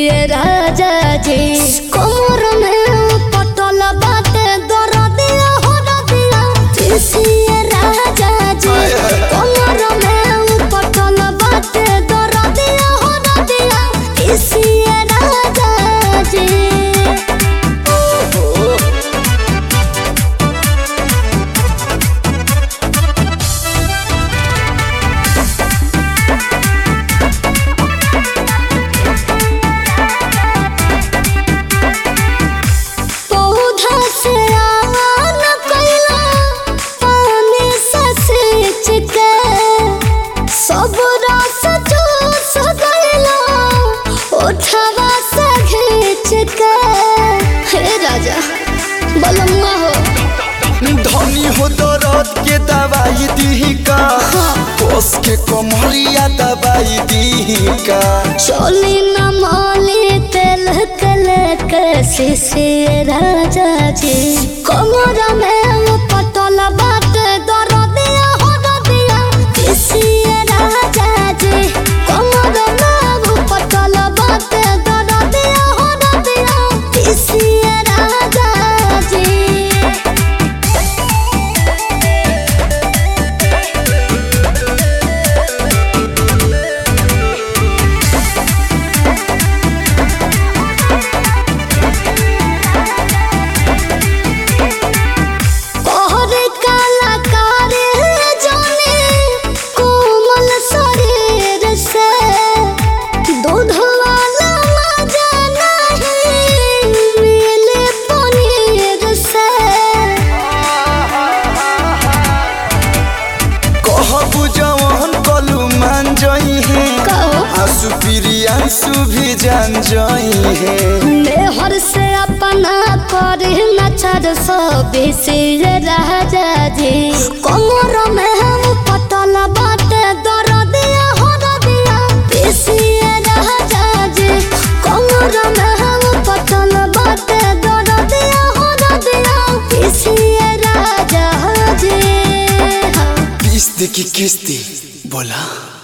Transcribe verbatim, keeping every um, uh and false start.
राजा जी कमर में पटल बाटे दरदिया हो दिया तीसी राजा जी कमर में पटल बाटे दरदिया हो दिया तीसी राजा जी। धनी हो दर्द के दवाई दी का कोस के कमरिया दवाई दी का चोली न माली तेल कल कैसे राजा जी कमर में पटल बाटे दरदिया हो दिया किसी राजा जी कमर में पटल बाटे दरदिया हो दिया किसी राजा जी। सुप्रियांशु भी जान जाई है मेहर से अपना कर नचर सब से राजा जी कमर में हम पटल बाटे दरदिया हो दिया तीसी राजा जी कमर में हम पटल बाटे दरदिया हो दिया तीसी राजा जी। किस्ती की किस्ती बोला।